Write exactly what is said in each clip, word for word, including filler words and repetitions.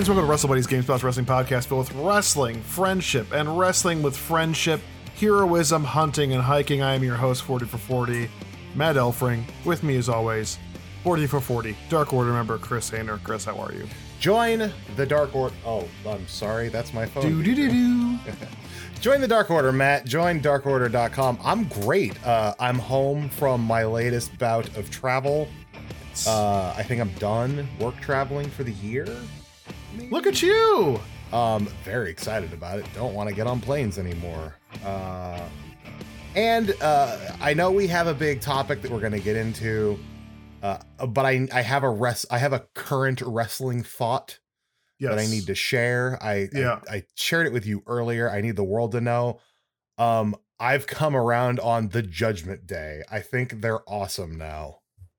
friends, welcome to Wrestle Buddies, GameSpot's wrestling podcast filled with wrestling, friendship, and wrestling with friendship, heroism, hunting, and hiking. I am your host, forty for forty, Matt Elfring. With me, as always, forty for forty, Dark Order member Chris Hayner. Chris, how are you? Join the Dark Order. Oh, I'm sorry, that's my phone. Do do do do. Join the Dark Order, Matt. Join dark order dot com. I'm great. Uh, I'm home from my latest bout of travel. Uh, I think I'm done work traveling for the year. Maybe? Look at you. Um, very excited about it. Don't want to get on planes anymore. Uh, and uh, I know we have a big topic that we're going to get into, uh, but I I have a res I have a current wrestling thought Yes. that I need to share. I, Yeah. I I shared it with you earlier. I need the world to know. Um, I've come around on the Judgment Day. I think they're awesome now.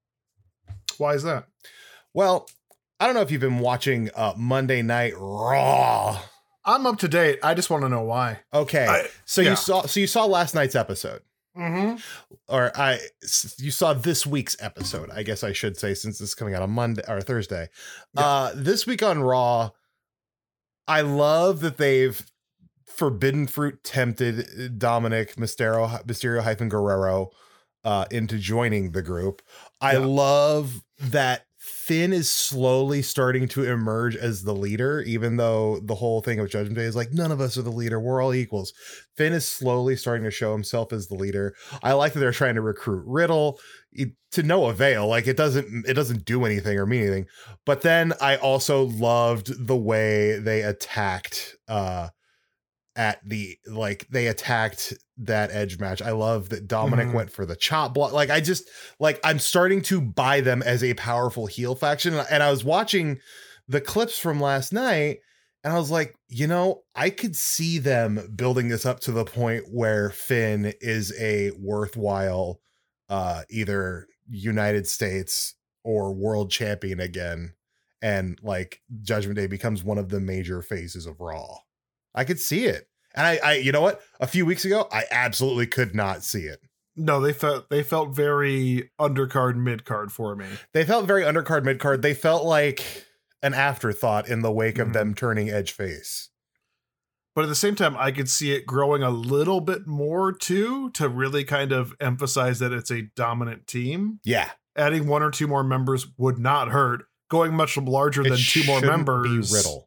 Why is that? Well, I don't know if you've been watching uh, Monday Night Raw. I'm up to date. I just want to know why. Okay, I- so yeah. you saw so you saw last night's episode, Mm-hmm. or I you saw this week's episode. I guess I should say, since it's coming out on Monday or Thursday. Yeah. Uh, this week on Raw, I love that they've forbidden fruit tempted Dominic Mysterio Mysterio hyphen Guerrero uh, into joining the group. I Yeah. love that Finn is slowly starting to emerge as the leader, even though the whole thing of Judgment Day is like, none of us are the leader. We're all equals. Finn is slowly starting to show himself as the leader. I like that they're trying to recruit Riddle it, to no avail. Like it doesn't, it doesn't do anything or mean anything. But then I also loved the way they attacked, uh, at the like they attacked that Edge match. I love that Dominic Mhm. went for the chop block. Like I just like I'm starting to buy them as a powerful heel faction. And I was watching the clips from last night and I was like, you know, I could see them building this up to the point where Finn is a worthwhile uh either United States or world champion again. And like Judgment Day becomes one of the major phases of Raw. I could see it. And I, I, you know what? A few weeks ago, I absolutely could not see it. No, they felt they felt very undercard, midcard for me. They felt very undercard, midcard. They felt like an afterthought in the wake of Mhm. them turning Edge face. But at the same time, I could see it growing a little bit more too, to really kind of emphasize that it's a dominant team. Yeah. Adding one or two more members would not hurt. Going much larger It than two more shouldn't members. be Riddle.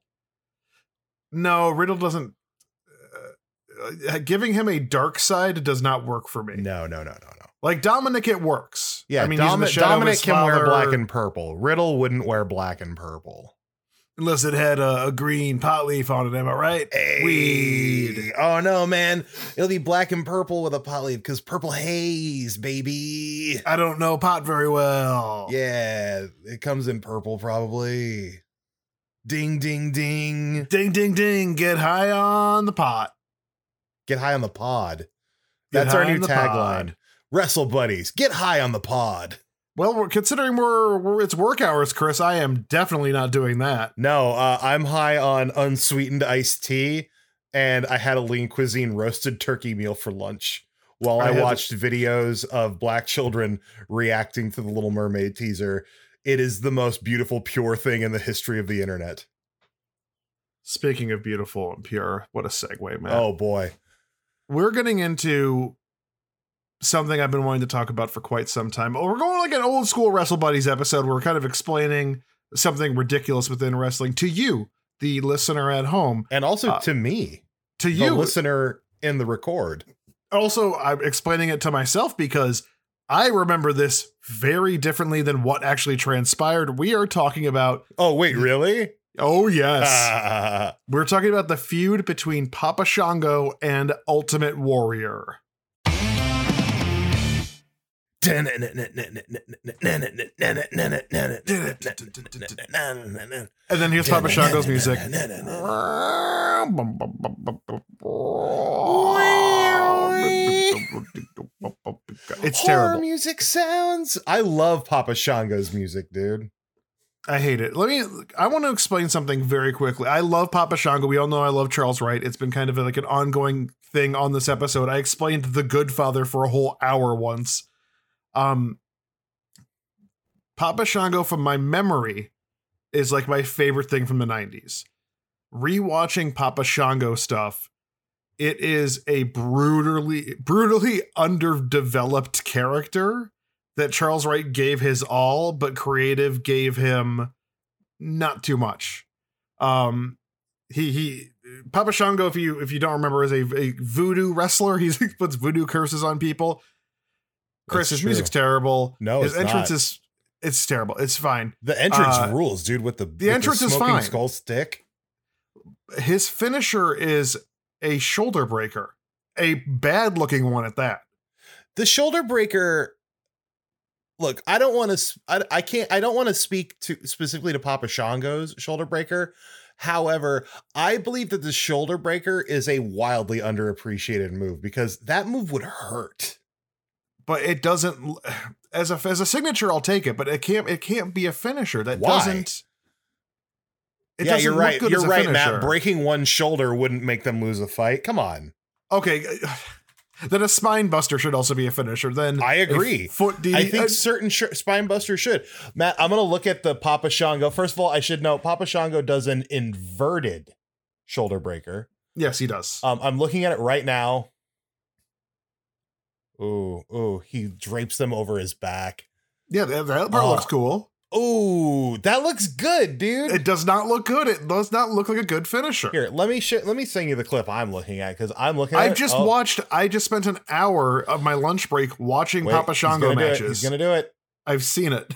No, Riddle doesn't. Uh, giving him a dark side does not work for me. No, no, no, no, no. Like Dominic, it works. Yeah, I mean, he's in the Domi- shadow of Dominic his can wear father, black and purple. Riddle wouldn't wear black and purple. unless it had a, a green pot leaf on it. Am I right? Hey. Weed. Oh no, man. It'll be black and purple with a pot leaf because purple haze, baby. I don't know pot very well. Yeah, it comes in purple probably. Ding, ding, ding. Ding, ding, ding. Get high on the pot. Get high on the pod. Get That's our high new on the tagline. pod. Wrestle buddies, get high on the pod. Well, we're considering we're, we're it's work hours, Chris. I am definitely not doing that. No, uh, I'm high on unsweetened iced tea, and I had a Lean Cuisine roasted turkey meal for lunch while I I, had- watched videos of black children reacting to the Little Mermaid teaser. It is the most beautiful, pure thing in the history of the internet. Speaking of beautiful and pure, what a segue, man. Oh boy. We're getting into something I've been wanting to talk about for quite some time. Oh, we're going like an old school Wrestle Buddies episode where we're kind of explaining something ridiculous within wrestling to you, the listener at home. And also Uh, to me, To the you, listener in the record. also, I'm explaining it to myself because I remember this very differently than what actually transpired. We are talking about, Oh, wait, really? oh yes, Ah. we're talking about the feud between Papa Shango and Ultimate Warrior. And then here's Papa Shango's music. It's Horror terrible. music sounds. I love Papa Shango's music, dude. I hate it. Let me, I want to explain something very quickly. I love Papa Shango. We all know I love Charles Wright. It's been kind of like an ongoing thing on this episode. I explained The Good Father for a whole hour once. Um, Papa Shango, from my memory, is like my favorite thing from the nineties. Rewatching Papa Shango stuff, it is a brutally, brutally underdeveloped character that Charles Wright gave his all, but creative gave him not too much. Um, he he Papa Shango, if you if you don't remember, is a, a voodoo wrestler. He puts voodoo curses on people. Chris, That's his true. music's terrible. No, his it's entrance not. is it's terrible. It's fine. The entrance Uh, rules, dude. With the the with entrance is smoking fine. skull stick. His finisher is a shoulder breaker, a bad looking one at that. The shoulder breaker. Look, I don't want to. I, I can't. I don't want to speak to specifically to Papa Shango's shoulder breaker. However, I believe that the shoulder breaker is a wildly underappreciated move because that move would hurt. But it doesn't as a as a signature. I'll take it, but it can't. It can't be a finisher. That Why? doesn't. It yeah, doesn't you're look right. good You're as a right, finisher. Matt. Breaking one shoulder wouldn't make them lose a fight. Come on. Okay, then a spine buster should also be a finisher. Then I agree. a foot D. I think uh, certain sh- spine busters should. Matt, I'm going to look at the Papa Shango. First of all, I should note Papa Shango does an inverted shoulder breaker. yes, he does. Um, I'm looking at it right now. Ooh, ooh, he drapes them over his back. yeah, that, that part oh. looks cool. Ooh, that looks good, dude. It does not look good. It does not look like a good finisher. Here, let me sh- let me send you the clip I'm looking at because I'm looking at I've it. just Oh, watched. I just spent an hour of my lunch break watching wait, Papa he's Shango gonna do it. matches. He's gonna do it. I've seen it.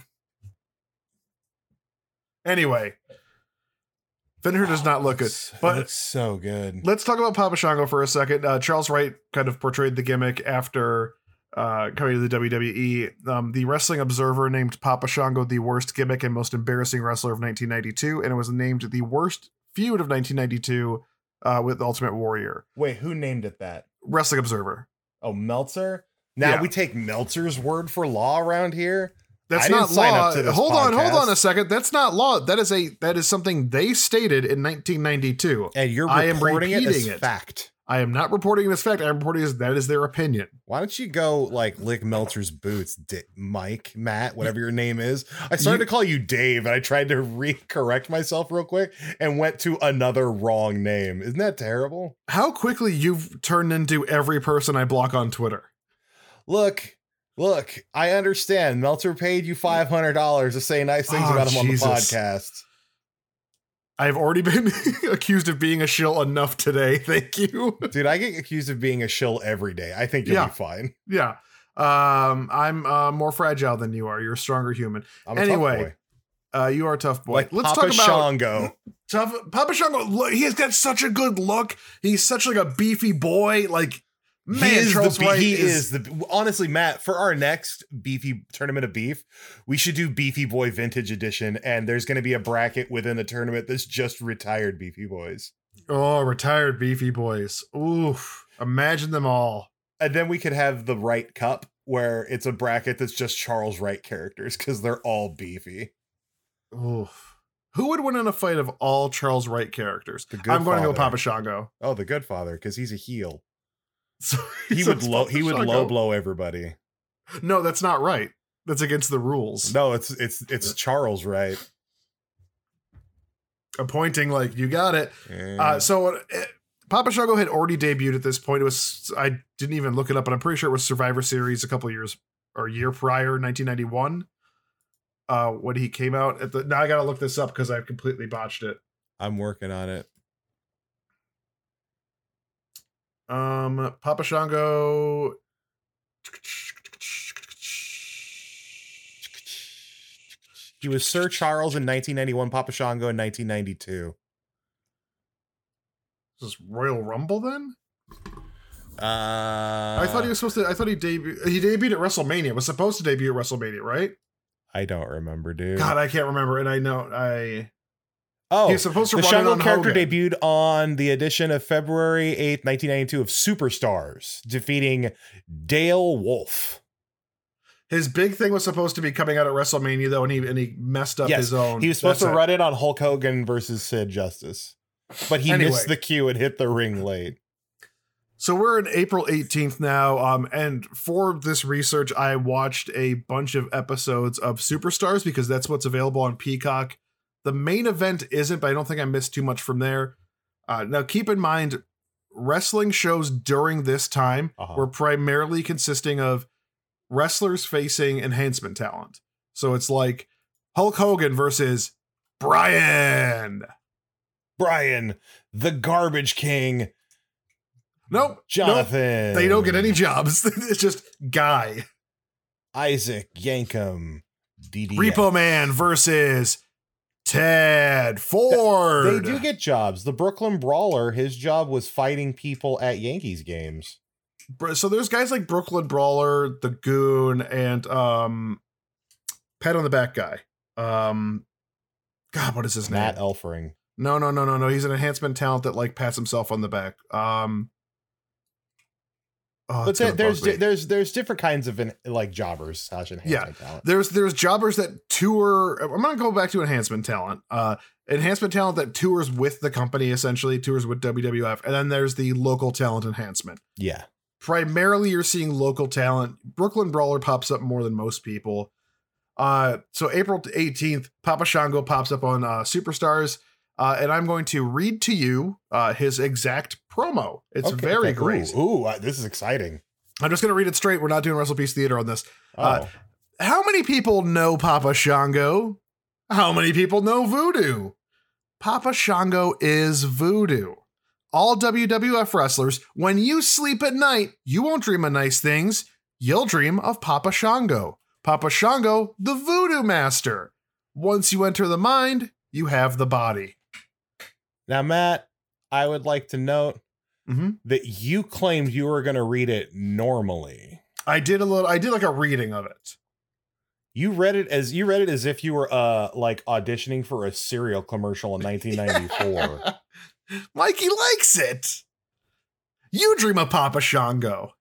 Anyway, finisher does not look good. It But looks so good. let's talk about Papa Shango for a second. Uh, Charles Wright kind of portrayed the gimmick after uh, coming to the W W E. Um, the Wrestling Observer named Papa Shango the worst gimmick and most embarrassing wrestler of nineteen ninety-two, and it was named the worst feud of nineteen ninety-two uh, with Ultimate Warrior. Wait, who named it that? Wrestling Observer. Oh, Meltzer. Now Yeah. we take Meltzer's word for law around here. That's I didn't not sign law. up to this Hold on, hold podcast. on a second. That's not law. That is a that is something they stated in nineteen ninety-two. And you're I am reporting it as repeating it. fact. I am not reporting this fact. I'm reporting this, that is their opinion. Why don't you go like lick Meltzer's boots, Di- Mike, Matt, whatever your name is? I started You- to call you Dave, and I tried to re-correct myself real quick and went to another wrong name. Isn't that terrible? How quickly you've turned into every person I block on Twitter. Look, look, I understand. Meltzer paid you five hundred dollars to say nice things Oh, about him Jesus. on the podcast. I've already been accused of being a shill enough today. Thank you. Dude, I get accused of being a shill every day. I think you'll Yeah. be fine. Yeah. Um, I'm uh, more fragile than you are. You're a stronger human. I'm a Anyway, tough boy. Uh, you are a tough boy. Like Let's Papa talk about Shango. tough Papa Shango. Look, he has got such a good look. He's such like a beefy boy. Like, man, he is Charles the be- Wright he is, is the honestly, Matt, for our next beefy tournament of beef, we should do Beefy Boy Vintage Edition, and there's going to be a bracket within the tournament that's just retired Beefy Boys, oh, retired beefy boys. Oof. Imagine them all. and then we could have the Wright Cup where it's a bracket that's just Charles Wright characters because they're all beefy. Oof. Who would win in a fight of all Charles Wright characters? The I'm going to go Goodfather. Papa Shango. Oh, the Good Father, because he's a heel. So He so would it's low Papa he would Shango. low blow everybody. No, that's not right. That's against the rules. No, it's it's it's Charles Wright. Appointing like you got it. Eh. Uh, so uh, Papa Shango had already debuted at this point. It was I didn't even look it up, but I'm pretty sure it was Survivor Series a couple of years or a year prior, nineteen ninety-one. Uh, when he came out at the now I gotta look this up because I've completely botched it. I'm working on it. Um, Papa Shango. He was Sir Charles in nineteen ninety-one, Papa Shango in nineteen ninety-two. Is this Royal Rumble then? Uh, I thought he was supposed to. I thought he debuted. He debuted at WrestleMania. Was supposed to debut at WrestleMania, right? I don't remember, dude. God, I can't remember. And I know I. oh, He was supposed to the run it Shango on character Hogan. debuted on the edition of February eighth, nineteen ninety-two of Superstars, defeating Dale Wolf. His big thing was supposed to be coming out at WrestleMania though, and he and he messed up Yes, his own. He was supposed That's to it. run it on Hulk Hogan versus Sid Justice, but he Anyway. missed the cue and hit the ring late. So we're in April eighteenth now, um, and for this research, I watched a bunch of episodes of Superstars because that's what's available on Peacock. the main event isn't, but I don't think I missed too much from there. Uh, now, keep in mind, wrestling shows during this time Uh-huh. were primarily consisting of wrestlers facing enhancement talent. So it's like Hulk Hogan versus Brian. Brian, the Garbage King. Nope. Jonathan. Nope, they don't get any jobs. It's just Guy. Isaac Yankum. D D S. Repo Man versus Ted Ford. They do get jobs. The Brooklyn Brawler, his job was fighting people at Yankees games. So there's guys like Brooklyn Brawler, the Goon, and um, Pat on the Back guy. Um, God, what is his Matt name? Elfring. No, no, no, no, no. He's an enhancement talent that like pats himself on the back. Um, oh, But it's gonna there, there's bug me. there's there's different kinds of in, like jobbers slash enhancement talent. There's there's jobbers that tour. I'm gonna go back to enhancement talent. Uh, enhancement talent that tours with the company, essentially tours with W W F, and then there's the local talent enhancement. Yeah. Primarily, you're seeing local talent. Brooklyn Brawler pops up more than most people. Uh, so April eighteenth, Papa Shango pops up on uh, Superstars, uh, and I'm going to read to you uh, his exact promo. It's Okay, very okay. great. Ooh, ooh, uh, this is exciting. I'm just going to read it straight. We're not doing Wrestle Peace Theater on this. Oh, Uh, How many people know Papa Shango? How many people know Voodoo? Papa Shango is Voodoo. All W W F wrestlers, when you sleep at night, you won't dream of nice things. You'll dream of Papa Shango. Papa Shango, the Voodoo Master. Once you enter the mind, you have the body. now, Matt, I would like to note Mm-hmm. that you claimed you were going to read it normally. I did a little. I did like a reading of it. You read it as you read it as if you were uh like auditioning for a cereal commercial in nineteen ninety-four. Mikey likes it. You dream of Papa Shango.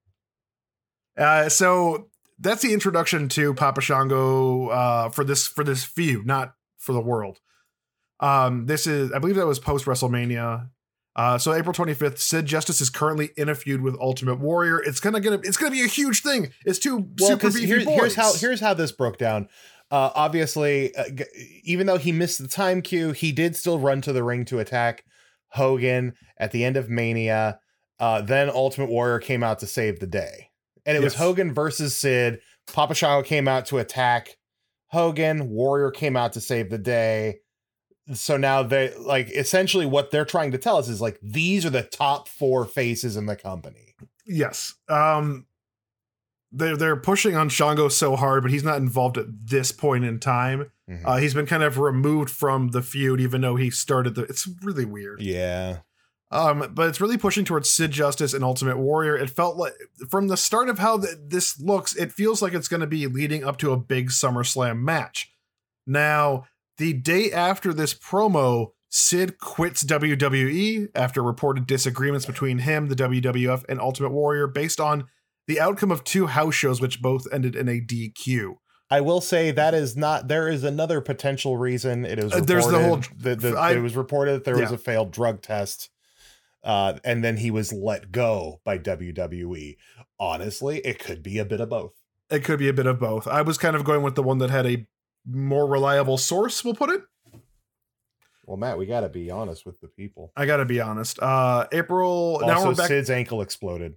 Uh, so that's the introduction to Papa Shango uh, for this for this feud, not for the world. Um, this is, I believe, that was post WrestleMania. Uh, so April twenty-fifth, Sid Justice is currently in a feud with Ultimate Warrior. It's gonna gonna it's gonna be a huge thing. It's two Well, super because beefy here, boys. here's how here's how this broke down. Uh, obviously, uh, g- even though he missed the time cue, he did still run to the ring to attack Hogan at the end of Mania. Uh, then Ultimate Warrior came out to save the day, and it was Yes. Hogan versus Sid. Papa Shango came out to attack Hogan. Warrior came out to save the day. So now they like essentially what they're trying to tell us is like these are the top four faces in the company. Yes. Um, they're they're pushing on Shango so hard, but he's not involved at this point in time. Mhm. Uh, he's been kind of removed from the feud, even though he started the. It's really weird. Yeah. Um, but it's really pushing towards Sid Justice and Ultimate Warrior. It felt like from the start of how th- this looks, it feels like it's going to be leading up to a big SummerSlam match. Now, the day after this promo, Sid quits W W E after reported disagreements between him, the W W F, and Ultimate Warrior based on the outcome of two house shows, which both ended in a D Q. I will say that is not. There is another potential reason. It is Uh, reported, there's the whole- that that I- it was reported that there was yeah. a failed drug test, uh, and then he was let go by W W E. Honestly, it could be a bit of both. It could be a bit of both. I was kind of going with the one that had a more reliable source, we'll put it. Well, Matt, we got to be honest with the people. I gotta be honest. Uh, April. now Also, we're back. Sid's ankle exploded.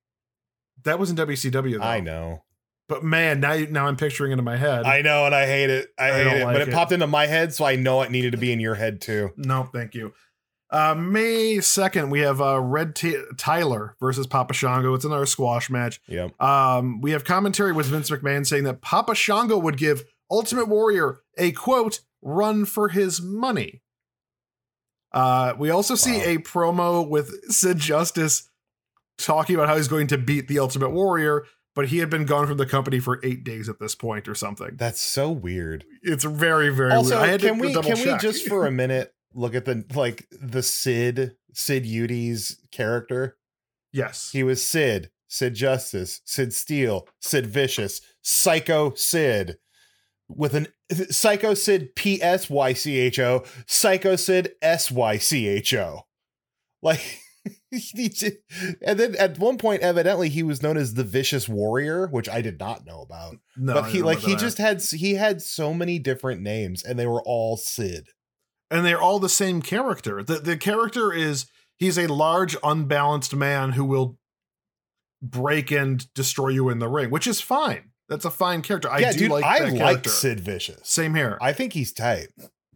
That was in W C W, though. I know, But man, now you- now I'm picturing it in my head. I know, and I hate it. I, I hate don't it, like but it, it. popped into my head, so I know it needed to be in your head too. No, thank you. Uh, May second, we have uh, Red T- Tyler versus Papa Shango. It's another squash match. Yep. Um, we have commentary with Vince McMahon saying that Papa Shango would give Ultimate Warrior a quote run for his money. Uh, we also see Wow. a promo with Sid Justice talking about how he's going to beat the Ultimate Warrior, but he had been gone from the company for eight days at this point or something. That's so weird. It's very, very Also, weird. I had can to we double can we check. just for a minute look at the like the Sid Sid Udy's character? Yes. He was Sid, Sid Justice, Sid Steele, Sid Vicious, Psycho Sid, with an Psycho Sid P S Y C H O, Psycho Sid S Y C H O. Like He just- and then at one point, evidently, he was known as the Vicious Warrior, which I did not know about. No, but I he don't like know he that. just had he had so many different names, and they were all Sid. And they're all the same character. The the character is he's a large, unbalanced man who will break and destroy you in the ring, which is fine. That's a fine character. I yeah, do dude, like I that like character. Sid Vicious. Same here. I think he's tight.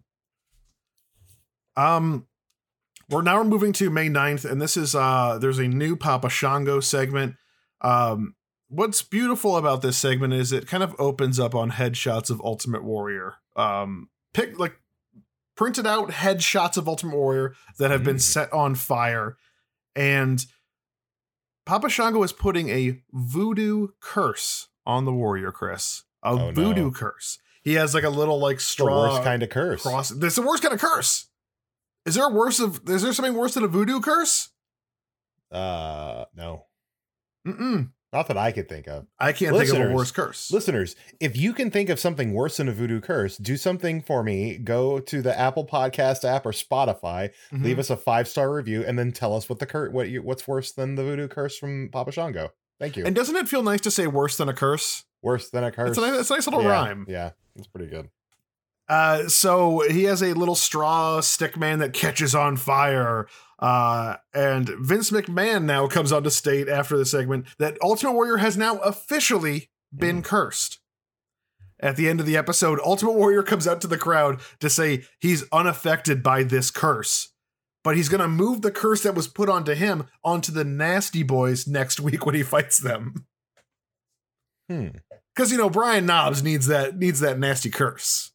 Um, we're now moving to May ninth, and this is uh there's a new Papa Shango segment. Um, what's beautiful about this segment is it kind of opens up on headshots of Ultimate Warrior. Um, pick like printed out headshots of Ultimate Warrior that have been Mm. set on fire, and Papa Shango is putting a voodoo curse on the warrior, Chris. A Oh, voodoo no. curse. He has like a little like The straw worst kind of curse. cross. This is the worst kind of curse. Is there a worse of? Is there something worse than a voodoo curse? Uh, no, Mm-mm. not that I could think of. I can't think of a Listeners, worse curse. Listeners, if you can think of something worse than a voodoo curse, do something for me. Go to the Apple Podcast app or Spotify, Mhm. leave us a five star review, and then tell us what the cur- what you, what's worse than the voodoo curse from Papa Shango. Thank you. And doesn't it feel nice to say worse than a curse? Worse than a curse. It's a, nice- it's a nice little yeah, rhyme. Yeah, it's pretty good. Uh, so he has a little straw stick man that catches on fire. Uh, and Vince McMahon now comes on to state after the segment that Ultimate Warrior has now officially been Mm. cursed. At the end of the episode, Ultimate Warrior comes out to the crowd to say he's unaffected by this curse, but he's going to move the curse that was put onto him onto the Nasty Boys next week when he fights them. Hmm. Because, you know, Brian Knobbs needs that needs that nasty curse.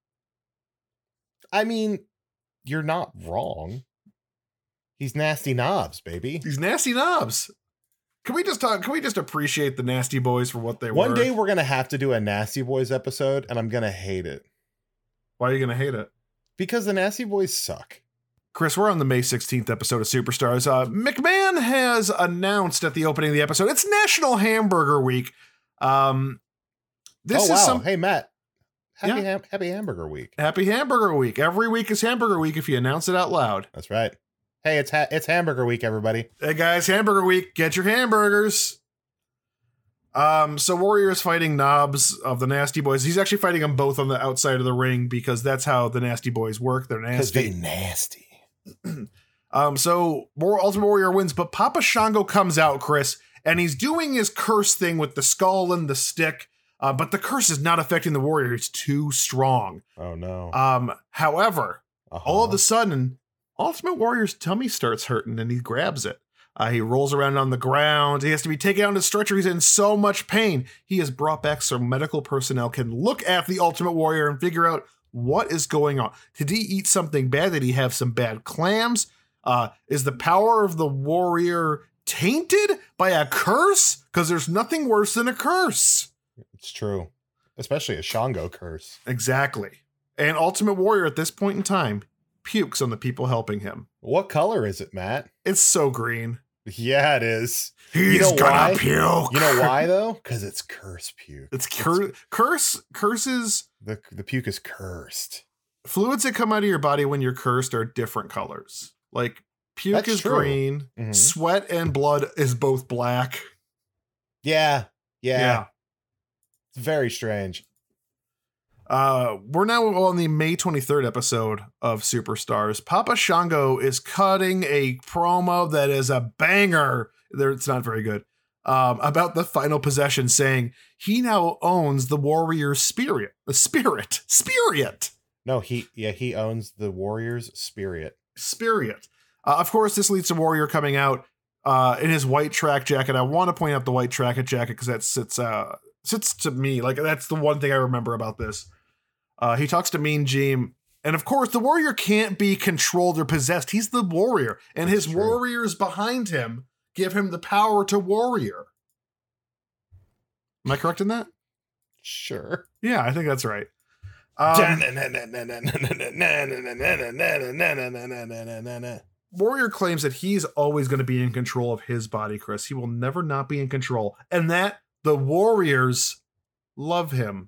I mean, you're not wrong. He's Nasty Knobs, baby. These Nasty Knobbs. Can we just talk? Can we just appreciate the Nasty Boys for what they were? One day we're gonna have to do a Nasty Boys episode, and I'm gonna hate it Why are you going to hate it? because the Nasty Boys suck. Chris, we're on the May sixteenth episode of Superstars. Uh, McMahon has announced at the opening of the episode, it's National Hamburger Week. Um, this oh wow! is some Hey Matt, happy Yeah. ham- happy Hamburger Week. Happy Hamburger Week. Every week is Hamburger Week if you announce it out loud. That's right. Hey, it's ha- it's Hamburger Week, everybody. Hey guys, Hamburger Week. Get your hamburgers. Um, so Warrior's fighting Knobs of the Nasty Boys. He's actually fighting them both on the outside of the ring because that's how the Nasty Boys work. They're Because nasty. they nasty. Um, so more Ultimate Warrior wins, but Papa Shango comes out, Chris, and he's doing his curse thing with the skull and the stick. Uh, but the curse is not affecting the warrior. It's too strong. Oh no. Um, however, Uh-huh. all of a sudden, Ultimate Warrior's tummy starts hurting and he grabs it. Uh, he rolls around on the ground. He has to be taken out on a stretcher. He's in so much pain. He has brought back so medical personnel can look at the Ultimate Warrior and figure out what is going on. Did he eat something bad? Did he have some bad clams? Uh, is the power of the warrior tainted by a curse? Because there's nothing worse than a curse. It's true, especially a Shango curse. Exactly. And Ultimate Warrior at this point in time pukes on the people helping him. What color is it, Matt? It's so green. Yeah, it is. He's know gonna why? puke. You know why though? Because it's curse puke. It's cur- curse curses. The the puke is cursed. Fluids that come out of your body when you're cursed are different colors. Like puke That's is true. green, Mhm. sweat and blood is both black. Yeah, yeah, Yeah. It's very strange. Uh, we're now on the May twenty-third episode of Superstars. Papa Shango is cutting a promo that is a banger. There, it's not very good. Um, about the final possession, saying he now owns the warrior's spirit. The spirit. Spirit. No, he yeah he owns the Warriors' spirit. Spirit. Uh, of course, this leads to Warrior coming out uh, in his white track jacket. I want to point out the white track jacket because that sits uh, sits to me. Like, that's the one thing I remember about this. Uh, he talks to Mean Gene. And of course, the warrior can't be controlled or possessed. He's the warrior. And That's his true. warriors behind him give him the power to warrior. Am I correct in that? Sure. Yeah, I think that's right. Um, Warrior claims that he's always going to be in control of his body, Chris. He will never not be in control. And that the warriors love him.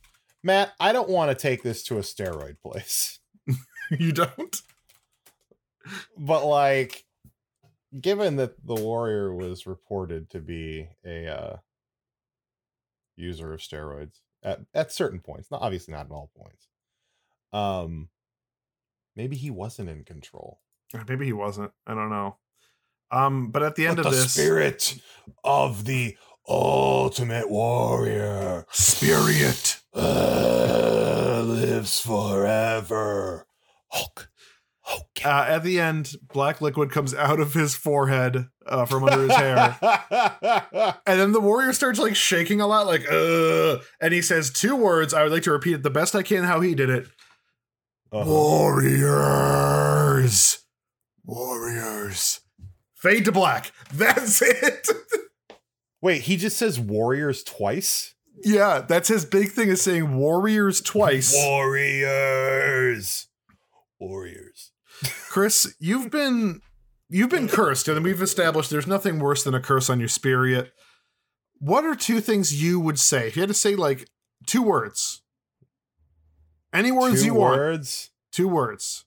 Matt, I don't want to take this to a steroid place. You don't? but like, given that the Warrior was reported to be a uh, user of steroids at, at certain points, not obviously not at all points, um, maybe he wasn't in control. Maybe he wasn't. I don't know. Um, but at the end but of the this, spirit of the Ultimate Warrior, Spirit, uh, lives forever. Hulk. Hulk. Uh, at the end, black liquid comes out of his forehead uh, from under his hair. And then the warrior starts like shaking a lot, like, uh, and he says two words. I would like to repeat it the best I can how he did it. Uh-huh. Warriors. Warriors. Fade to black. That's it. Wait, he just says warriors twice? Yeah, that's his big thing is saying warriors twice. Warriors. Warriors. Chris, you've been you've been cursed, and we've established there's nothing worse than a curse on your spirit. What are two things you would say if you had to say like two words? Any words two you words? want? Two words.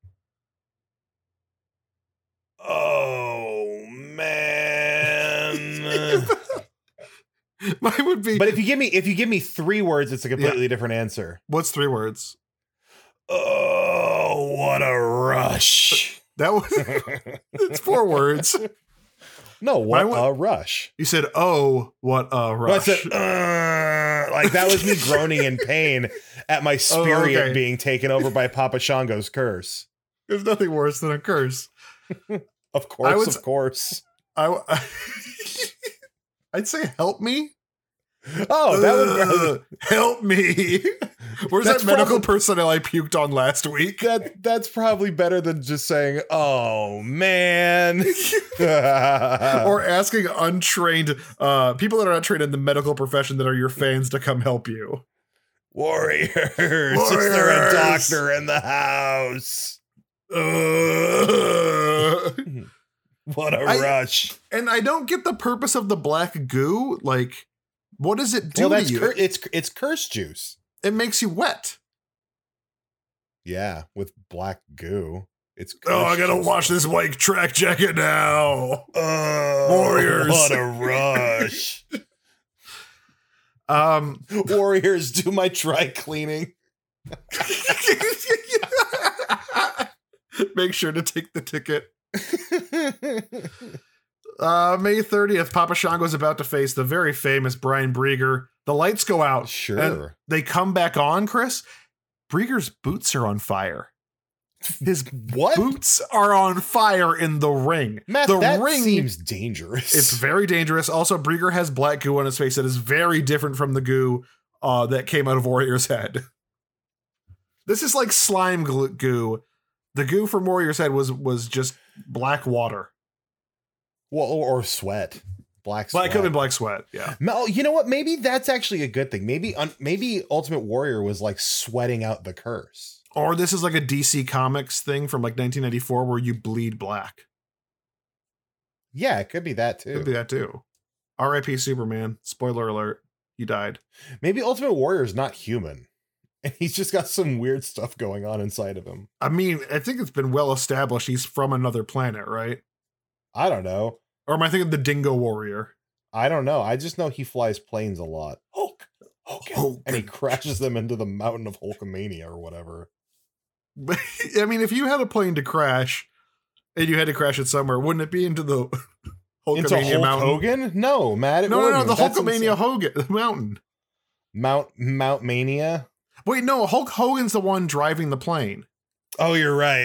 Oh man. Mine would be. But if you give me if you give me three words, it's a completely yeah. different answer. What's three words? Oh, what a rush. That was it's four words. No, what went, a rush. You said, oh, what a rush. Well, I said, uh, like that was me groaning in pain at my spirit oh, okay. being taken over by Papa Shango's curse. There's nothing worse than a curse. Of course, would, of course. I, I, I'd say help me. Oh, that would uh, help me. Where's that's that medical probably, personnel I puked on last week? That that's probably better than just saying, "Oh man," or asking untrained uh, people that are not trained in the medical profession that are your fans to come help you. Warriors, Warriors. Is there a doctor in the house? Uh, what a I, rush! And I don't get the purpose of the black goo. Like, what does it do well, that's to you? Cur- it's it's curse juice. It makes you wet. Yeah, with black goo. It's oh, I gotta wash this white track jacket now. Oh, Warriors! What a rush! um, Warriors, do my dry cleaning. Make sure to take the ticket. uh, May thirtieth, Papa Shango's about to face the very famous Brian Brieger. The lights go out. Sure. And they come back on, Chris. Brieger's boots are on fire. His what? boots are on fire in the ring. Matt, the that ring seems dangerous. It's very dangerous. Also, Brieger has black goo on his face that is very different from the goo uh, that came out of Warrior's head. This is like slime goo. The goo from Warrior's head was was just black water. Well, or sweat. Black sweat. Black could have been black sweat, yeah. No, you know what? Maybe that's actually a good thing. Maybe un- maybe Ultimate Warrior was like sweating out the curse. Or this is like a D C Comics thing from like nineteen ninety-four where you bleed black. Yeah, it could be that too. Could be that too. R I P Superman. Spoiler alert. He died. Maybe Ultimate Warrior is not human. And he's just got some weird stuff going on inside of him. I mean, I think it's been well established he's from another planet, right? I don't know. Or am I thinking of the Dingo Warrior? I don't know. I just know he flies planes a lot. Hulk. Hulk. Hulk. And he crashes them into the mountain of Hulkamania or whatever. But I mean, if you had a plane to crash and you had to crash it somewhere, wouldn't it be into the Hulkamania into Hulk mountain? Hogan? No, Matt. It no, wouldn't. no, no, the That's Hulkamania insane. Hogan the mountain. Mount Mount Mania. Wait, no, Hulk Hogan's the one driving the plane. Oh, you're right.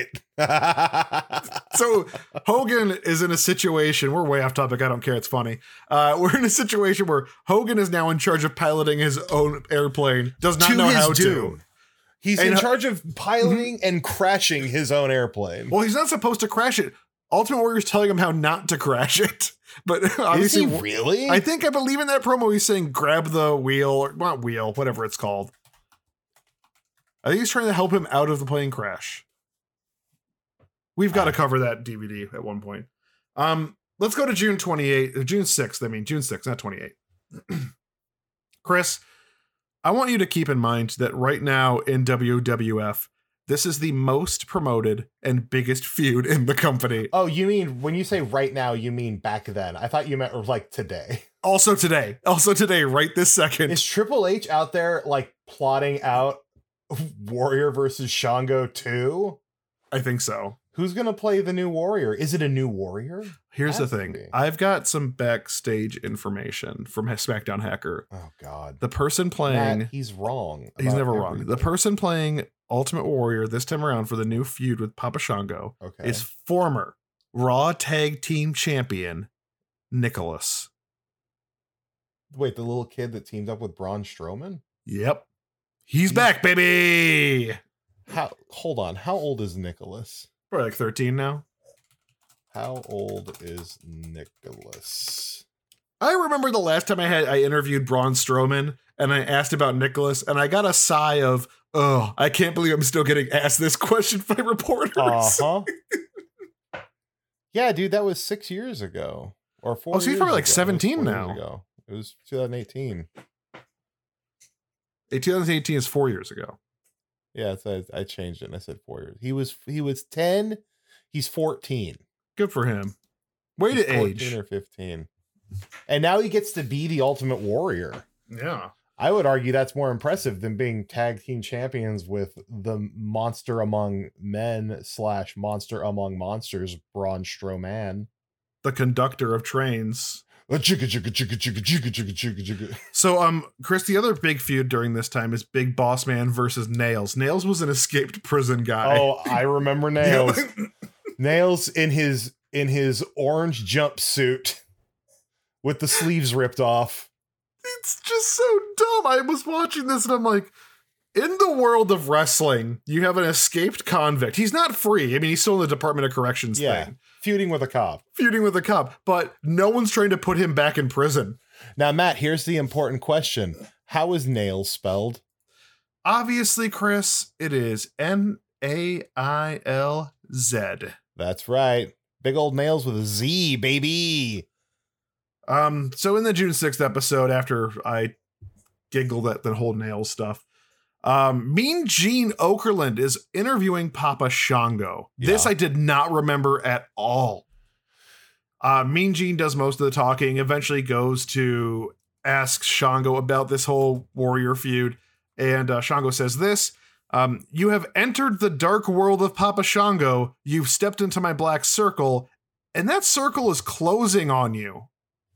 So Hogan is in a situation, we're way off topic, I don't care, it's funny. Uh, we're in a situation where Hogan is now in charge of piloting his own airplane, does not to know his how doom. to. He's and, in charge of piloting and crashing his own airplane. Well, he's not supposed to crash it. Ultimate Warrior's telling him how not to crash it. But obviously, is he really? I think I believe in that promo he's saying grab the wheel, or not wheel, whatever it's called. I think he's trying to help him out of the plane crash. We've got to cover that D V D at one point. Um, let's go to June twenty-eighth, June sixth. I mean, June sixth, not twenty-eighth. Chris, I want you to keep in mind that right now in W W F, This is the most promoted and biggest feud in the company. Oh, you mean when you say right now, you mean back then? I thought you meant like today. Also today. Also today, right this second. Is Triple H out there like plotting out Warrior versus Shango two? I think so. Who's going to play the new Warrior? Is it a new Warrior? Here's Has the to thing. be. I've got some backstage information from SmackDown Hacker. Oh, God. The person playing... Matt, he's wrong. He's about never wrong. everything. The person playing Ultimate Warrior this time around for the new feud with Papa Shango Okay. is former Raw Tag Team Champion Nicholas. Wait, the little kid that teamed up with Braun Strowman? Yep. He's, He's- back, baby! How? Hold on. How old is Nicholas? Probably like thirteen now. How old is Nicholas? I remember the last time I had I interviewed Braun Strowman and I asked about Nicholas and I got a sigh of, oh, I can't believe I'm still getting asked this question by reporters. Uh-huh. Yeah, dude, that was six years ago. Or four Oh, so he's years probably like ago. It was seventeen four years now. ago. It was twenty eighteen. Hey, twenty eighteen is four years ago. Yeah, so I, I changed it and I said four years. He was he was ten. He's fourteen. Good for him. Way He's to fourteen age. or fifteen. And now he gets to be the Ultimate Warrior. Yeah. I would argue that's more impressive than being tag team champions with the monster among men slash monster among monsters, Braun Strowman. The conductor of trains. Chugga, chugga, chugga, chugga, chugga, chugga, chugga, chugga. So, um, Chris, the other big feud during this time is Big Boss Man versus Nails. Nails was an escaped prison guy. Oh, I remember Nails. Nails in his in his orange jumpsuit with the sleeves ripped off. It's just so dumb. I was watching this and I'm like, in the world of wrestling, you have an escaped convict. He's not free. I mean, he's still in the Department of Corrections Yeah, thing, feuding with a cop. feuding with a cop, but no one's trying to put him back in prison. Now, Matt, here's the important question. How is Nails spelled? Obviously, Chris, it is N A I L Z. That's right. Big old nails with a Z, baby. Um, so in the June sixth episode, after I giggled at the whole Nails stuff, um, Mean Gene Okerlund is interviewing Papa Shango. This Yeah. I did not remember at all. Uh, Mean Gene does most of the talking, eventually goes to ask Shango about this whole Warrior feud. And uh, Shango says this, um, you have entered the dark world of Papa Shango. You've stepped into my black circle, and that circle is closing on you.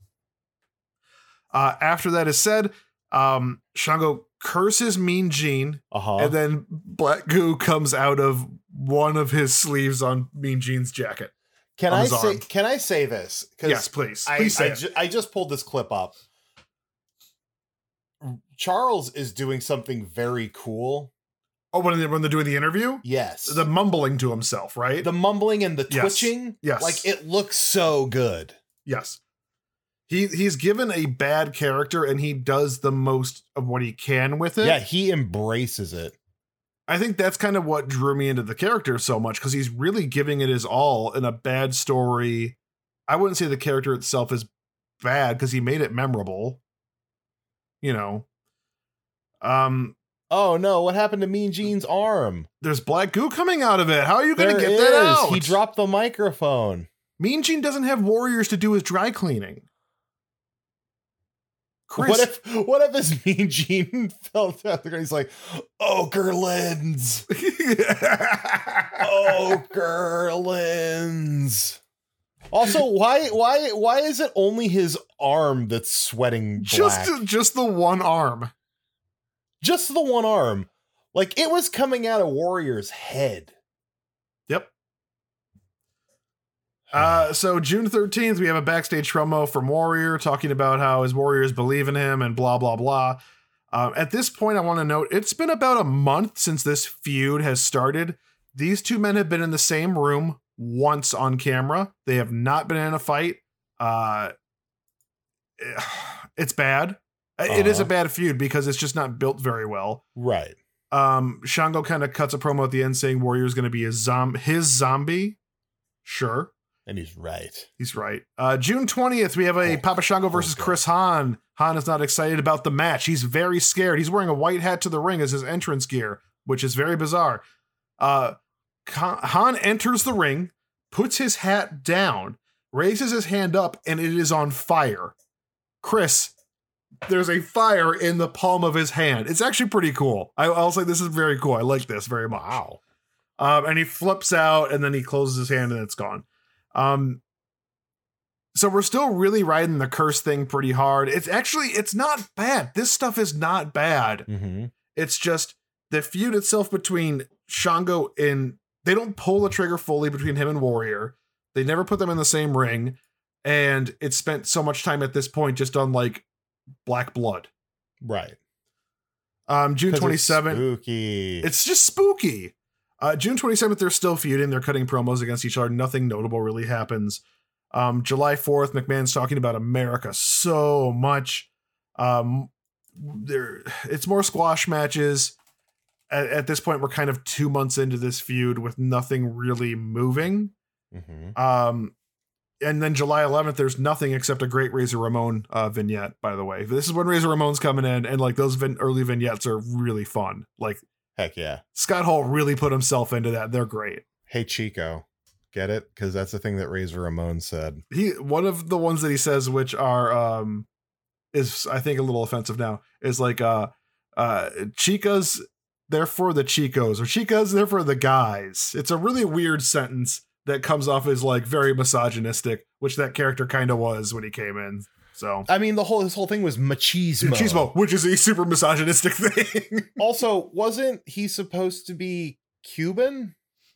Uh, after that is said, um, Shango curses Mean Gene, Uh-huh. and then black goo comes out of one of his sleeves on Mean Gene's jacket. Can on I his say arm. can I say this? 'Cause Yes, please. I, Please say I, it. ju- I just pulled this clip up. Charles is doing something very cool. Oh, when they're, when they're doing the interview? Yes. The mumbling to himself, right? the mumbling and the Yes. twitching. Yes. Like it looks so good. Yes. He he's given a bad character and he does the most of what he can with it. Yeah, he embraces it. I think that's kind of what drew me into the character so much because he's really giving it his all in a bad story. I wouldn't say the character itself is bad because he made it memorable. You know. Um, Oh no, what happened to Mean Gene's arm? there's black goo coming out of it. How are you going There to get is. that out? He dropped the microphone. Mean Gene doesn't have warriors to do his dry cleaning. Chris, What if what if his Mean Gene fell down there and he's like, Okerlins, Okerlins. Also, why why why is it only his arm that's sweating black? just just the one arm. Just the one arm. Like it was coming out of Warrior's head. Yep. Uh, so June thirteenth, we have a backstage promo from Warrior talking about how his Warriors believe in him and blah, blah, blah. Um, at this point, I want to note it's been about a month since this feud has started. These two men have been in the same room once on camera. They have not been in a fight. Uh, it's bad. It is a Uh-huh. bad feud because it's just not built very well. Right. Um, Shango kind of cuts a promo at the end saying Warrior's going to be his, zom- his zombie. Sure. And he's right. He's right. Uh, June twentieth, we have a Oh, Papa Shango versus okay. Chris Hahn. Hahn is not excited about the match. He's very scared. He's wearing a white hat to the ring as his entrance gear, which is very bizarre. Uh, Han enters the ring, puts his hat down, raises his hand up, and it is on fire. Chris, there's a fire in the palm of his hand. It's actually pretty cool. I, I'll say this is very cool. I like this very much. Wow. Um, and he flips out, and then he closes his hand, and it's gone. Um, so we're still really riding the curse thing pretty hard. It's actually, it's not bad. This stuff is not bad. Mm-hmm. It's just the feud itself between Shango and they don't pull the trigger fully between him and Warrior. They never put them in the same ring. And it spent so much time at this point just on like Black Blood. Right. Um, June twenty-seventh. It's spooky. It's just spooky. Uh, June twenty-seventh, they're still feuding. They're cutting promos against each other. Nothing notable really happens. Um, July fourth, McMahon's talking about America so much. Um, there, it's more squash matches. At, at this point, we're kind of two months into this feud with nothing really moving. Mm-hmm. Um, and then July eleventh, there's nothing except a great Razor Ramon uh, vignette, by the way. This is when Razor Ramon's coming in, and like those vin- early vignettes are really fun. Like, heck yeah. Scott Hall really put himself into that. They're great. Hey, Chico. Get it? Because that's the thing that Razor Ramon said. He one of the ones that he says, which are um is I think a little offensive now, is like uh uh Chica's they're for the Chicos, or Chica's they're for the guys. It's a really weird sentence that comes off as like very misogynistic, which that character kind of was when he came in. So I mean, the whole this whole thing was machismo. Machismo, which is a super misogynistic thing. Also, wasn't he supposed to be Cuban?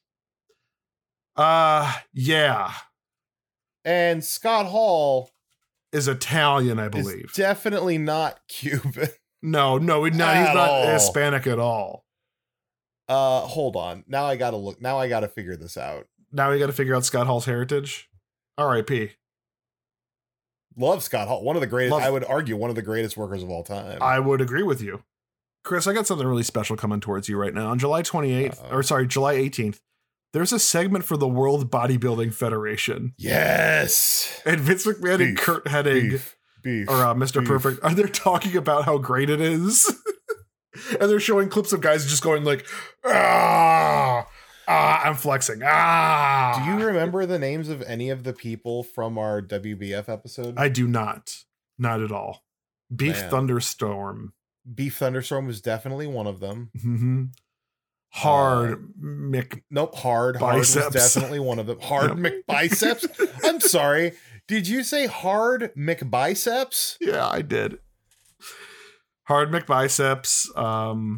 Uh yeah. And Scott Hall Is Italian, I is believe. definitely not Cuban. No, no, not, At he's not all. Hispanic at all. Uh, hold on. Now I gotta look. Now I gotta figure this out. Now we got to figure out Scott Hall's heritage. R I P. Love Scott Hall. One of the greatest. Love- I would argue one of the greatest workers of all time. I would agree with you. Chris, I got something really special coming towards you right now. On July twenty-eighth, Uh-oh. or sorry, July eighteenth, there's a segment for the World Bodybuilding Federation. Yes. And Vince McMahon and Beef. Kurt Hennig, Beef. Beef. or uh, Mister Beef. Perfect, are they talking about how great it is? And they're showing clips of guys just going like, ah, ah, I'm flexing. Ah. Do you remember the names of any of the people from our W B F episode? I do not. Not at all. Beef Man. Thunderstorm. Beef Thunderstorm was definitely one of them. Mm-hmm. Hard Mick. Nope. Hard. Hard Biceps. was definitely one of them. Hard McBiceps. I'm sorry. Did you say Hard McBiceps? Yeah, I did. Hard McBiceps. Um,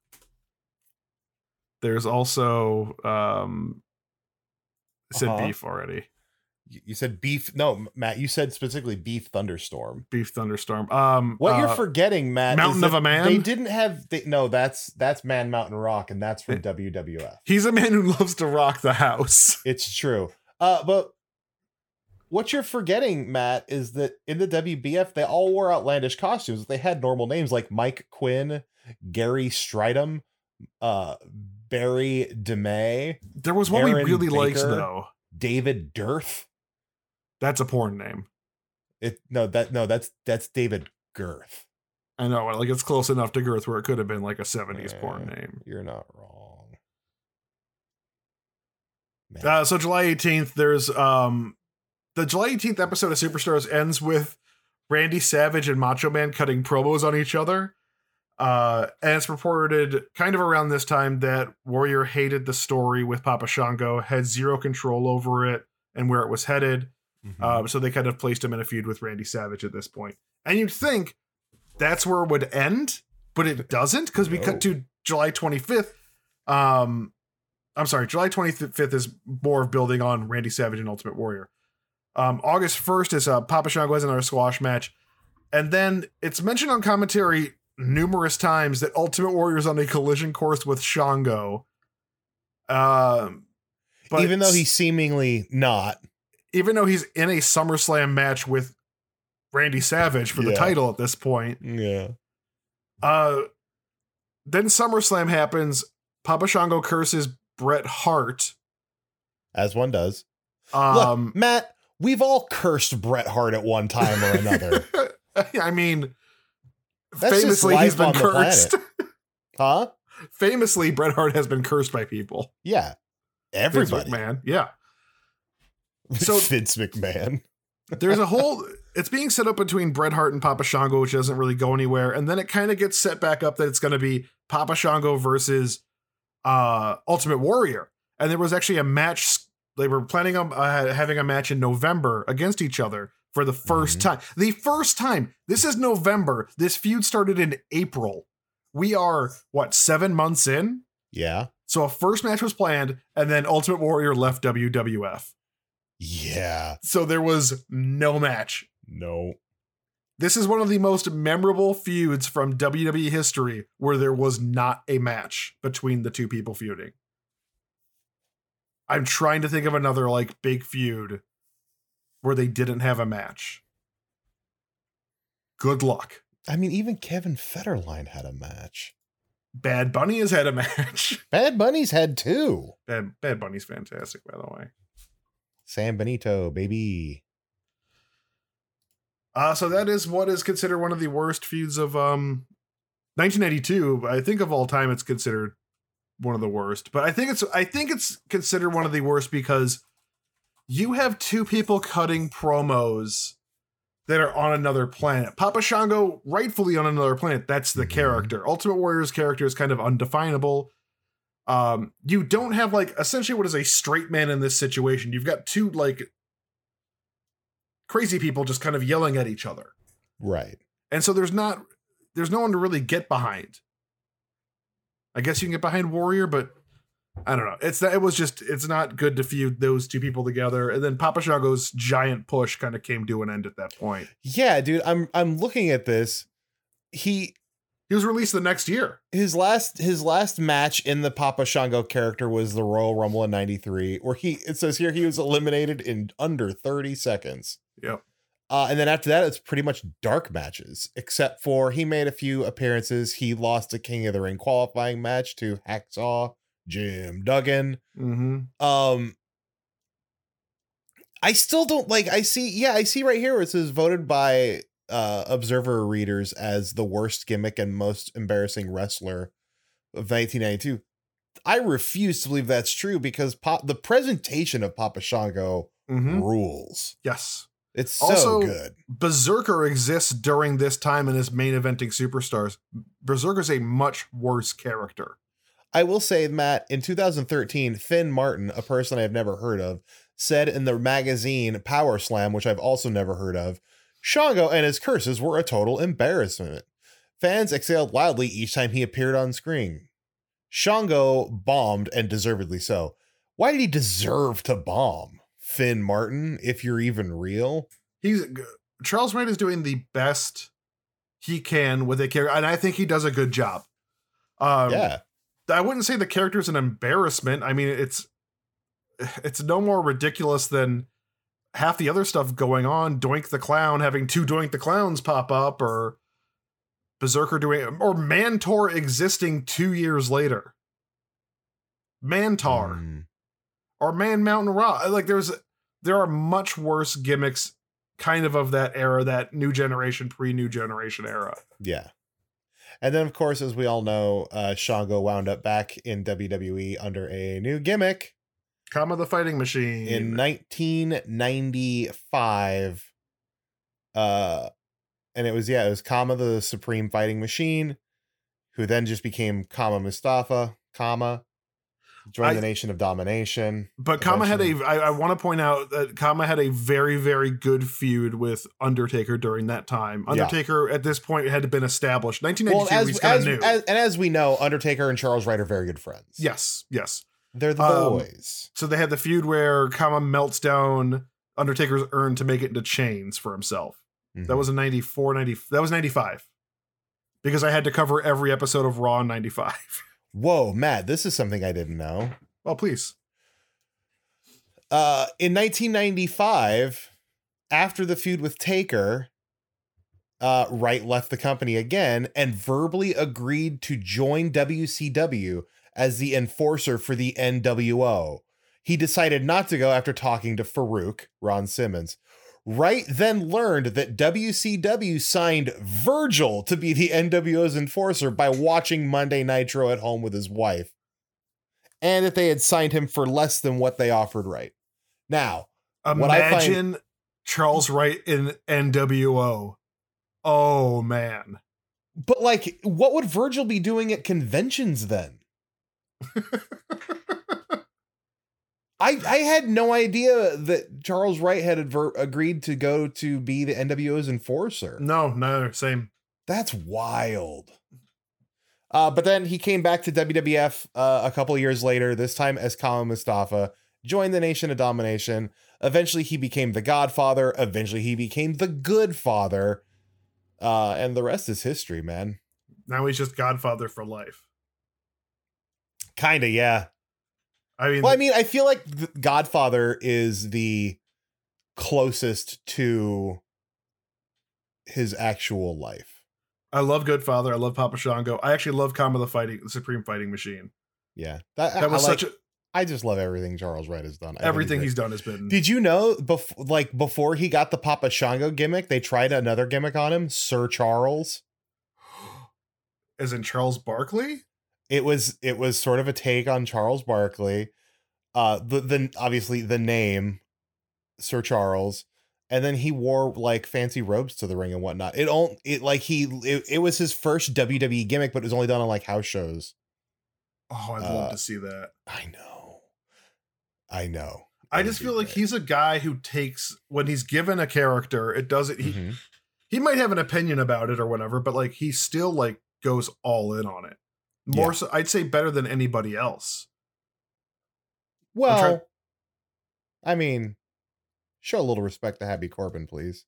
there's also um, I said Uh-huh. beef already. You you said beef. No, Matt, you said specifically Beef Thunderstorm. Beef Thunderstorm. Um, What uh, you're forgetting, Matt, Mountain is of that a Man? They didn't have. They, no, that's that's Man Mountain Rock, and that's from W W F. He's a man who loves to rock the house. It's true. Uh, but what you're forgetting, Matt, is that in the W B F they all wore outlandish costumes. They had normal names like Mike Quinn, Gary Stridham, uh, Barry DeMay, There was one Aaron we really liked Baker. though. David Dirth. That's a porn name. It no that no that's that's David Girth. I know, like it's close enough to Girth where it could have been like a seventies Yeah. porn name. You're not wrong. Man. Uh, so July eighteenth, there's um the July eighteenth episode of Superstars ends with Randy Savage and Macho Man cutting promos on each other. Uh, and it's reported kind of around this time that Warrior hated the story with Papa Shango, had zero control over it and where it was headed. Mhm. Um, so they kind of placed him in a feud with Randy Savage at this point. And you'd think that's where it would end, but it doesn't, because we No. cut to July twenty-fifth. Um, I'm sorry, July twenty-fifth is more of building on Randy Savage and Ultimate Warrior. Um, August first is uh, Papa Shango has another squash match. And then it's mentioned on commentary numerous times that Ultimate Warrior is on a collision course with Shango. Um, but Even though he's seemingly not. even though he's in a SummerSlam match with Randy Savage for the Yeah. title at this point. Yeah. Uh, then SummerSlam happens. Papa Shango curses Bret Hart. As one does. Um, Look, Matt, we've all cursed Bret Hart at one time or another. I mean, That's just famously he's life been on the cursed. Huh? Famously, Bret Hart has been cursed by people. Yeah. Everybody. Man, yeah. So Vince McMahon. There's a whole, it's being set up between Bret Hart and Papa Shango, which doesn't really go anywhere. And then it kind of gets set back up that it's going to be Papa Shango versus uh, Ultimate Warrior. And there was actually a match. They were planning on uh, having a match in November against each other for the first mm-hmm. time. The first time. This is November. This feud started in April. We are, what, seven months in? Yeah. So a first match was planned, and then Ultimate Warrior left W W F. Yeah. So there was no match. No. This is one of the most memorable feuds from W W E history where there was not a match between the two people feuding. I'm trying to think of another like big feud where they didn't have a match. Good luck. I mean, even Kevin Federline had a match. Bad Bunny has had a match. Bad Bunny's had two. Bad, Bad Bunny's fantastic, by the way. San Benito, baby. Uh, so that is what is considered one of the worst feuds of um, nineteen ninety-two. I think of all time, it's considered one of the worst. But I think it's I think it's considered one of the worst because you have two people cutting promos that are on another planet. Papa Shango, rightfully on another planet. That's the mm-hmm. character. Ultimate Warrior's character is kind of undefinable. Um, you don't have like essentially what is a straight man in this situation. You've got two like crazy people just kind of yelling at each other. Right. And so there's not, there's no one to really get behind. I guess you can get behind Warrior, but I don't know. It's that it was just, it's not good to feud those two people together. And then Papa Shango's giant push kind of came to an end at that point. Yeah, dude, I'm, I'm looking at this. He, He was released the next year. His last his last match in the Papa Shango character was the Royal Rumble in ninety-three, where he it says here he was eliminated in under thirty seconds. Yep. Uh, and then after that, it's pretty much dark matches, except for he made a few appearances. He lost a King of the Ring qualifying match to Hacksaw Jim Duggan. Mm-hmm. Um, I still don't like. I see. Yeah, I see right here where it says voted by Uh, Observer readers as the worst gimmick and most embarrassing wrestler of nineteen ninety-two. I refuse to believe that's true because pop, the presentation of Papa Shango mm-hmm. rules. Yes. It's so also, good. Berserker exists during this time and is main eventing superstars. Berserker's a much worse character. I will say, Matt, in two thousand thirteen, Finn Martin, a person I've never heard of, said in the magazine Power Slam, which I've also never heard of, Shango and his curses were a total embarrassment. Fans exhaled loudly each time he appeared on screen. Shango bombed, and deservedly so. Why did he deserve to bomb? Finn Martin, if you're even real? He's Charles Wright is doing the best he can with a character, and I think he does a good job. Um, yeah. I wouldn't say the character's an embarrassment. I mean, it's it's no more ridiculous than half the other stuff going on. Doink the Clown having two Doink the Clowns pop up, or Berserker doing, or Mantor existing two years later. Mantar. Mm. Or Man Mountain Raw. Like there's, there are much worse gimmicks kind of of that era, that new generation, pre-new generation era. Yeah. And then, of course, as we all know, uh, Shango wound up back in W W E under a new gimmick. Kama the Fighting Machine. In nineteen ninety-five. Uh, and it was, yeah, it was Kama the Supreme Fighting Machine, who then just became Kama Mustafa. Kama joined I, the Nation of Domination. But Kama had a, I, I want to point out that Kama had a very, very good feud with Undertaker during that time. Undertaker yeah. at this point had been established. nineteen ninety-two, well, as, he's kind of new. As, and as we know, Undertaker and Charles Wright are very good friends. Yes, yes. They're the boys. Um, so they had the feud where Kama melts down Undertaker's urn to make it into chains for himself. Mm-hmm. That was in ninety-four, ninety, that was ninety-five. Because I had to cover every episode of Raw in ninety-five. Whoa, Matt, this is something I didn't know. Oh, please. Uh, in nineteen ninety-five, after the feud with Taker, uh, Wright left the company again and verbally agreed to join W C W as the enforcer for the N W O. He decided not to go after talking to Farouk, Ron Simmons. Wright then learned that W C W signed Virgil to be the N W O's enforcer by watching Monday Nitro at home with his wife, and that they had signed him for less than what they offered Wright. Now, imagine find- Charles Wright in N W O. Oh, man. But, like, what would Virgil be doing at conventions then? I I had no idea that Charles Wright had adver- agreed to go to be the N W O's enforcer. No, no, same. That's wild. Uh, but then he came back to W W F uh, a couple years later, this time as Kama Mustafa, joined the Nation of Domination. Eventually he became the Godfather. Eventually he became the Good Father. Uh, and the rest is history, man. Now he's just Godfather for life. Kinda, yeah. I mean, well, I mean, I feel like Godfather is the closest to his actual life. I love Goodfather. I love Papa Shango. I actually love Kama the Fighting, the Supreme Fighting Machine. Yeah, that, that was I like, such a. I just love everything Charles Wright has done. I everything he's done has been. Did you know, before, like before he got the Papa Shango gimmick, they tried another gimmick on him, Sir Charles. As in Charles Barkley? It was it was sort of a take on Charles Barkley. Uh, the the obviously the name Sir Charles, and then he wore like fancy robes to the ring and whatnot. It all it like he it, it was his first W W E gimmick, but it was only done on like house shows. Oh, I'd uh, love to see that. I know, I know. I just feel like great. He's a guy who takes when he's given a character, it doesn't. He mm-hmm. he might have an opinion about it or whatever, but like he still like goes all in on it. More yeah. so, I'd say better than anybody else. Well, trying- I mean, show a little respect to Happy Corbin, please.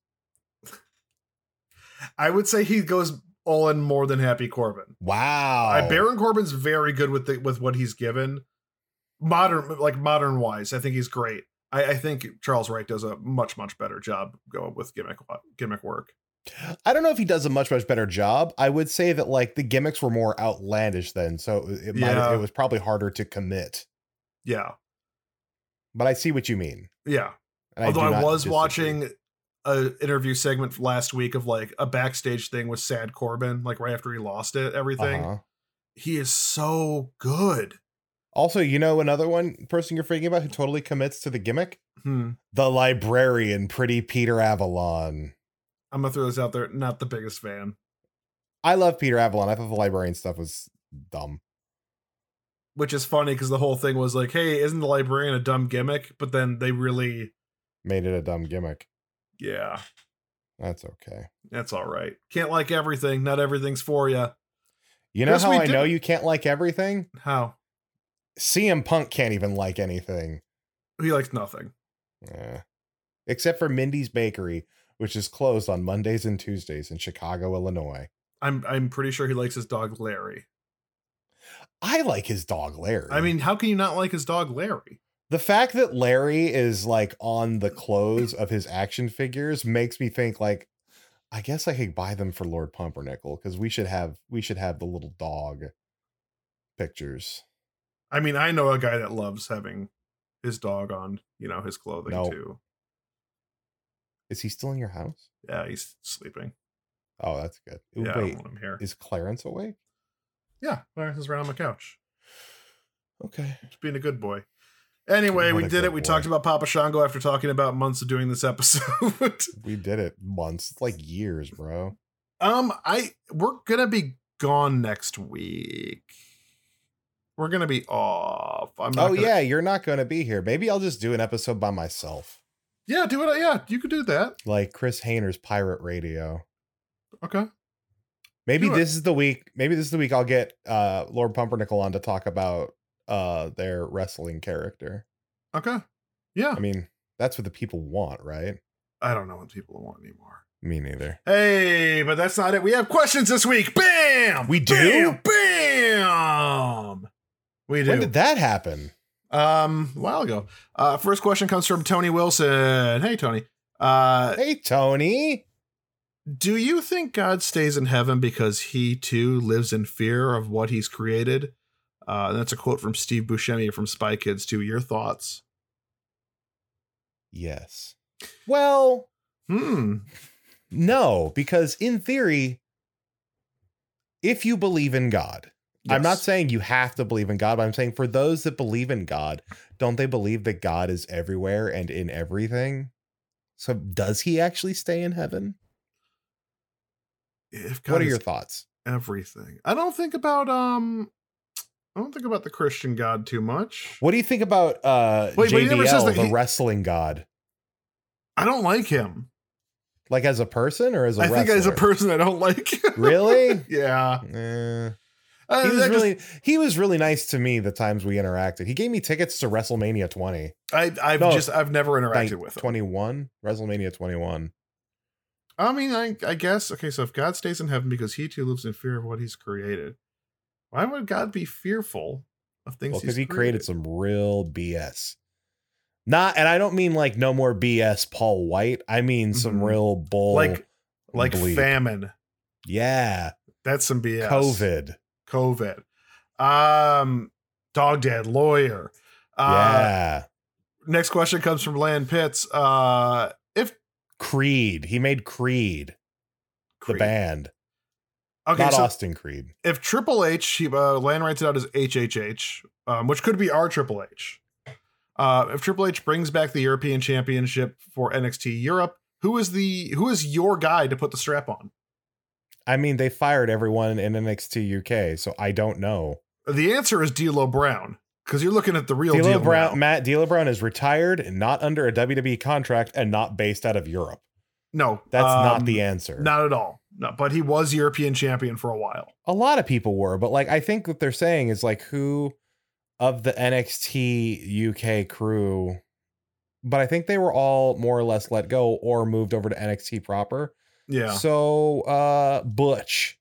I would say he goes all in more than Happy Corbin. Wow. Uh, Baron Corbin's very good with the, with what he's given. Modern, like modern wise, I think he's great. I, I think Charles Wright does a much, much better job going with gimmick gimmick work. I don't know if he does a much, much better job. I would say that like the gimmicks were more outlandish then, so it might yeah. it was probably harder to commit. Yeah. But I see what you mean. Yeah. And Although I, I was disagree. watching a interview segment last week of like a backstage thing with Sad Corbin, like right after he lost it, everything. Uh-huh. He is so good. Also, you know another one person you're thinking about who totally commits to the gimmick? Hmm. The Librarian, Pretty Peter Avalon. I'm gonna throw this out there. Not the biggest fan. I love Peter Avalon. I thought the Librarian stuff was dumb. Which is funny because the whole thing was like, hey, isn't the Librarian a dumb gimmick? But then they really made it a dumb gimmick. Yeah. That's okay. That's all right. Can't like everything. Not everything's for you. You know how I know you can't like everything? How? C M Punk can't even like anything. He likes nothing. Yeah. Except for Mindy's Bakery, which is closed on Mondays and Tuesdays in Chicago, Illinois. I'm I'm pretty sure he likes his dog Larry. I like his dog Larry. I mean, how can you not like his dog Larry? The fact that Larry is like on the clothes of his action figures makes me think like, I guess I could buy them for Lord Pumpernickel because we should have we should have the little dog pictures. I mean, I know a guy that loves having his dog on, you know, his clothing nope. too. Is he still in your house? Yeah, he's sleeping. Oh, that's good. Yeah, Wait, I don't want him here. Is Clarence awake? Yeah, Clarence is right on my couch. Okay. Just being a good boy. Anyway, What we a did good it. We boy. talked about Papa Shango after talking about months of doing this episode. We did it once. It's like years, bro. um, I we're gonna be gone next week. We're gonna be off. I'm not Oh gonna, yeah, you're not going to be here. Maybe I'll just do an episode by myself, Yeah, do it. Yeah, you could do that. like Chris Hayner's Pirate Radio. Okay. Maybe Do it. this is the week. Maybe this is the week I'll get uh, Lord Pumpernickel on to talk about uh, their wrestling character. Okay. Yeah. I mean, that's what the people want, right? I don't know what people want anymore. Me neither. Hey, but that's not it. We have questions this week. Bam! We do? Bam! Bam! We do. When did that happen? Um, a while ago. Uh, first question comes from Tony Wilson. Hey, Tony. Uh, Hey, Tony. do you think God stays in heaven because he too lives in fear of what he's created? Uh, and that's a quote from Steve Buscemi from Spy Kids too. Your thoughts? Yes. Well, Hmm. No, because in theory, if you believe in God, yes. I'm not saying you have to believe in God, but I'm saying for those that believe in God, don't they believe that God is everywhere and in everything? So does he actually stay in heaven? If God what are your thoughts? Everything. I don't think about um I don't think about the Christian God too much. What do you think about uh Wait, J B L, the he, wrestling god? I don't like him. Like as a person or as a I wrestler? think as a person I don't like. Really? Yeah. Eh. He was really just, he was really nice to me the times we interacted. He gave me tickets to WrestleMania twenty. I I've no, just I've never interacted like with him. twenty-one? WrestleMania twenty-one. I mean, I I guess okay, so if God stays in heaven because he too lives in fear of what he's created, why would God be fearful of things? Well, because he created? created some real B S. Not, and I don't mean like no more B S Paul White. I mean some mm-hmm. real bull, like like bleep. Famine. Yeah, that's some B S. COVID. COVID. Um, Dog Dad Lawyer. Uh, yeah. Next question comes from Land Pitts. Uh, if Creed, he made Creed, Creed. the band. Okay, not so Austin Creed. If Triple H, he, uh, Land writes it out as H H H, um, which could be our Triple H. Uh, if Triple H brings back the European Championship for N X T Europe, who is the who is your guy to put the strap on? I mean, they fired everyone in N X T U K, so I don't know. The answer is D'Lo Brown, because you're looking at the real D'Lo deal Brown. now. Matt D'Lo Brown is retired and not under a W W E contract and not based out of Europe. No, that's um, not the answer. Not at all. No, but he was European champion for a while. A lot of people were, but like I think what they're saying is like who of the N X T U K crew, but I think they were all more or less let go or moved over to N X T proper. Yeah. So uh Butch.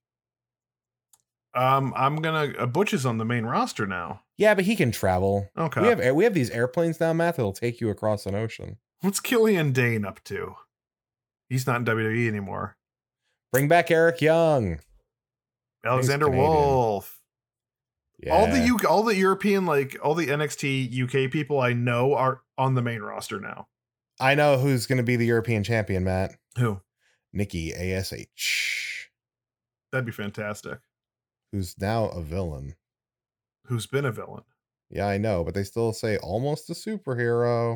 Um, I'm gonna uh, Butch is on the main roster now. Yeah, but he can travel. Okay. We have we have these airplanes now, Matt, that'll take you across an ocean. What's Killian Dane up to? He's not in W W E anymore. Bring back Eric Young. Alexander Wolf. Yeah. All the U all the European, like all the N X T U K people I know are on the main roster now. I know who's gonna be the European champion, Matt. Who? Nikki A S H. That'd be fantastic. Who's now a villain. Who's been a villain. Yeah, I know, but they still say almost a superhero.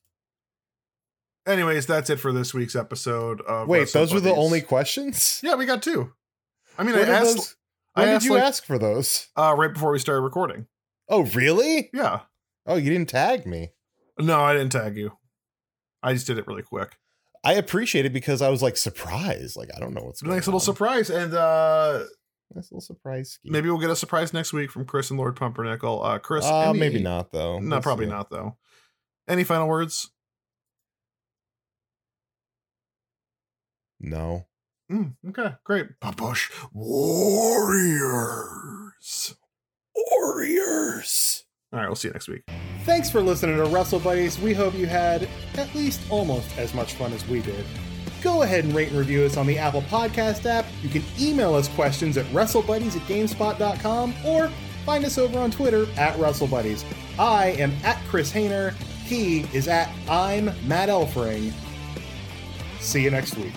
Anyways, that's it for this week's episode of Wait, Wrestle those Buddies. were the only questions? Yeah, we got two. I mean, what I asked. Those, when I did asked, you like, ask for those? Uh, right before we started recording. Oh, really? Yeah. Oh, you didn't tag me. No, I didn't tag you. I just did it really quick. I appreciate it because I was like surprised. Like, I don't know what's going on. Nice little surprise. And uh nice little surprise scheme. Maybe we'll get a surprise next week from Chris and Lord Pumpernickel. Uh Chris. Uh, any... maybe not though. No, we'll probably see. not though. Any final words? No. Mm, okay, great. Papush Warriors. Warriors. All right, we'll see you next week. Thanks for listening to Wrestle Buddies. We hope you had at least almost as much fun as we did. Go ahead and rate and review us on the Apple Podcast app. You can email us questions at WrestleBuddies at GameSpot dot com or find us over on Twitter at WrestleBuddies. I am at Chris Hayner. He is at I'm Matt Elfring. See you next week.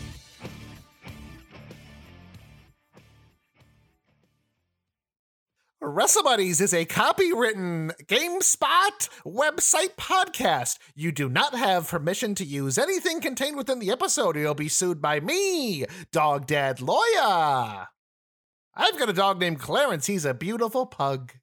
WrestleBuddies is a copywritten GameSpot website podcast. You do not have permission to use anything contained within the episode, or you'll be sued by me, Dog Dad Lawyer. I've got a dog named Clarence. He's a beautiful pug.